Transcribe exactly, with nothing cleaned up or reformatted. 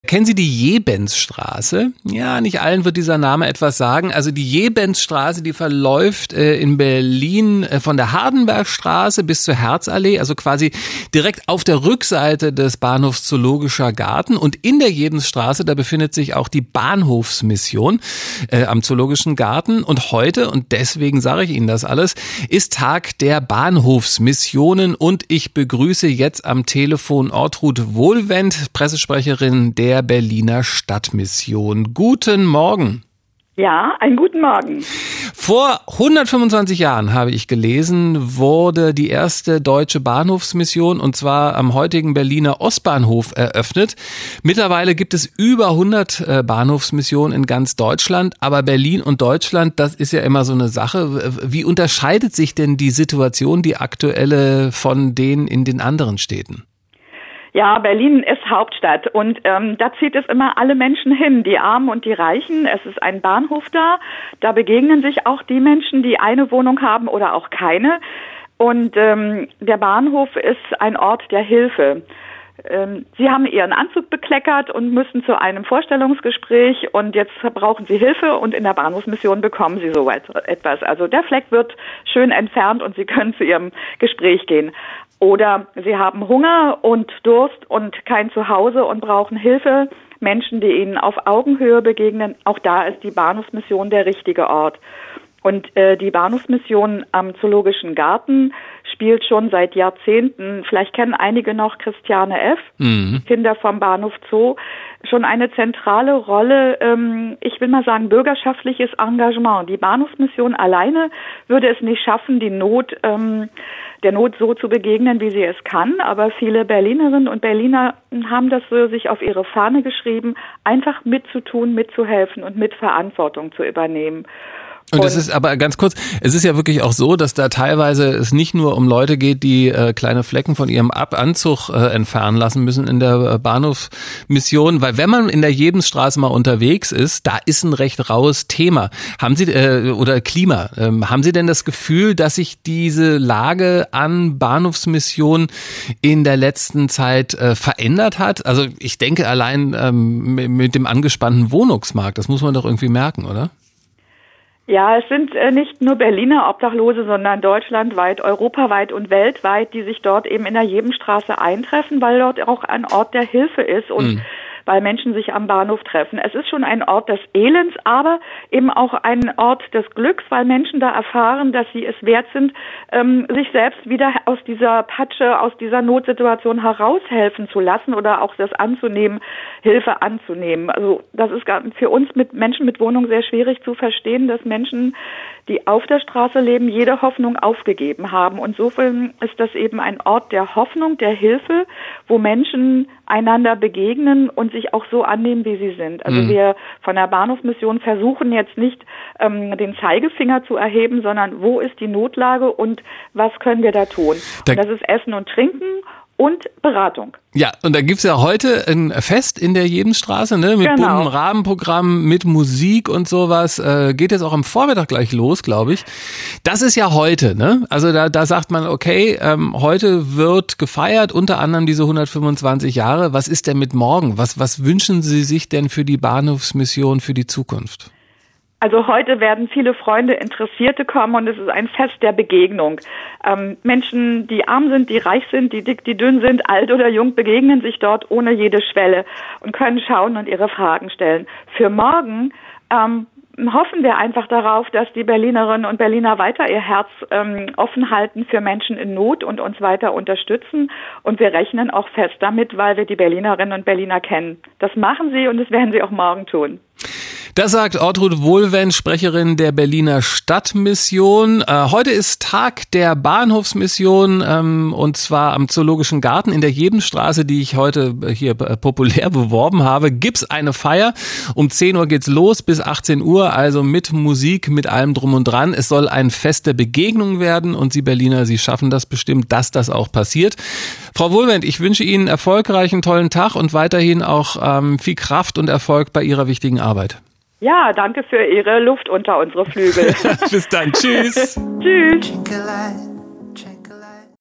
Kennen Sie die Jebensstraße? Ja, nicht allen wird dieser Name etwas sagen. Also die Jebensstraße, die verläuft äh, in Berlin äh, von der Hardenbergstraße bis zur Herzallee, also quasi direkt auf der Rückseite des Bahnhofs Zoologischer Garten. Und in der Jebensstraße, da befindet sich auch die Bahnhofsmission äh, am Zoologischen Garten. Und heute, und deswegen sage ich Ihnen das alles, ist Tag der Bahnhofsmissionen. Und ich begrüße jetzt am Telefon Ortrud Wohlwend, Pressesprecherin der der Berliner Stadtmission. Guten Morgen. Ja, einen guten Morgen. Vor hundertfünfundzwanzig Jahren, habe ich gelesen, wurde die erste deutsche Bahnhofsmission, und zwar am heutigen Berliner Ostbahnhof, eröffnet. Mittlerweile gibt es über hundert Bahnhofsmissionen in ganz Deutschland, aber Berlin und Deutschland, das ist ja immer so eine Sache. Wie unterscheidet sich denn die Situation, die aktuelle, von denen in den anderen Städten? Ja, Berlin ist Hauptstadt und ähm, da zieht es immer alle Menschen hin, die Armen und die Reichen. Es ist ein Bahnhof da, da begegnen sich auch die Menschen, die eine Wohnung haben oder auch keine. Und ähm, der Bahnhof ist ein Ort der Hilfe. Ähm, Sie haben Ihren Anzug bekleckert und müssen zu einem Vorstellungsgespräch und jetzt brauchen Sie Hilfe und in der Bahnhofsmission bekommen Sie so etwas. Also der Fleck wird schön entfernt und Sie können zu Ihrem Gespräch gehen. Oder Sie haben Hunger und Durst und kein Zuhause und brauchen Hilfe. Menschen, die Ihnen auf Augenhöhe begegnen. Auch da ist die Bahnhofsmission der richtige Ort. Und äh, die Bahnhofsmission am Zoologischen Garten spielt schon seit Jahrzehnten, vielleicht kennen einige noch Christiane F., mhm. Kinder vom Bahnhof Zoo, schon eine zentrale Rolle, ähm, ich will mal sagen, bürgerschaftliches Engagement. Die Bahnhofsmission alleine würde es nicht schaffen, die Not, ähm, der Not so zu begegnen, wie sie es kann. Aber viele Berlinerinnen und Berliner haben das so sich auf ihre Fahne geschrieben, einfach mitzutun, mitzuhelfen und mit Verantwortung zu übernehmen. Und es ist aber ganz kurz, es ist ja wirklich auch so, dass da teilweise es nicht nur um Leute geht, die äh, kleine Flecken von ihrem Ab- Anzug äh, entfernen lassen müssen in der äh, Bahnhofsmission, weil wenn man in der Jebensstraße mal unterwegs ist, da ist ein recht raues Thema. Haben Sie, äh, oder Klima, ähm, haben Sie denn das Gefühl, dass sich diese Lage an Bahnhofsmissionen in der letzten Zeit äh, verändert hat? Also ich denke allein ähm, mit dem angespannten Wohnungsmarkt, das muss man doch irgendwie merken, oder? Ja, es sind äh, nicht nur Berliner Obdachlose, sondern deutschlandweit, europaweit und weltweit, die sich dort eben in der Jebensstraße eintreffen, weil dort auch ein Ort der Hilfe ist und mhm. weil Menschen sich am Bahnhof treffen. Es ist schon ein Ort des Elends, aber eben auch ein Ort des Glücks, weil Menschen da erfahren, dass sie es wert sind, ähm, sich selbst wieder aus dieser Patsche, aus dieser Notsituation heraushelfen zu lassen oder auch das anzunehmen, Hilfe anzunehmen. Also das ist für uns mit Menschen mit Wohnung sehr schwierig zu verstehen, dass Menschen, die auf der Straße leben, jede Hoffnung aufgegeben haben. Und insofern ist das eben ein Ort der Hoffnung, der Hilfe, wo Menschen einander begegnen und sich auch so annehmen, wie sie sind. Also mhm. wir von der Bahnhofsmission versuchen jetzt nicht, ähm, den Zeigefinger zu erheben, sondern wo ist die Notlage und was können wir da tun? Da und das ist Essen und Trinken und Beratung. Ja, und da gibt's ja heute ein Fest in der Jebensstraße, ne, mit genau. bunten Rahmenprogramm, mit Musik und sowas. Äh, geht jetzt auch am Vormittag gleich los, glaube ich. Das ist ja heute, ne? Also da, da sagt man, okay, ähm, heute wird gefeiert, unter anderem diese hundertfünfundzwanzig Jahre. Was ist denn mit morgen? Was, was wünschen Sie sich denn für die Bahnhofsmission für die Zukunft? Also heute werden viele Freunde, Interessierte kommen und es ist ein Fest der Begegnung. Ähm, Menschen, die arm sind, die reich sind, die dick, die dünn sind, alt oder jung, begegnen sich dort ohne jede Schwelle und können schauen und ihre Fragen stellen. Für morgen ähm, hoffen wir einfach darauf, dass die Berlinerinnen und Berliner weiter ihr Herz ähm, offen halten für Menschen in Not und uns weiter unterstützen. Und wir rechnen auch fest damit, weil wir die Berlinerinnen und Berliner kennen. Das machen sie und das werden sie auch morgen tun. Das sagt Ortrud Wohlwend, Sprecherin der Berliner Stadtmission. Äh, heute ist Tag der Bahnhofsmission, ähm, und zwar am Zoologischen Garten in der Jebensstraße, die ich heute hier äh, populär beworben habe. Gibt's eine Feier. Um zehn Uhr geht's los bis achtzehn Uhr, also mit Musik, mit allem drum und dran. Es soll ein Fest der Begegnung werden und Sie Berliner, Sie schaffen das bestimmt, dass das auch passiert. Frau Wohlwend, ich wünsche Ihnen erfolgreichen, tollen Tag und weiterhin auch ähm, viel Kraft und Erfolg bei Ihrer wichtigen Arbeit. Ja, danke für Ihre Luft unter unsere Flügel. Bis dann. Tschüss. Tschüss.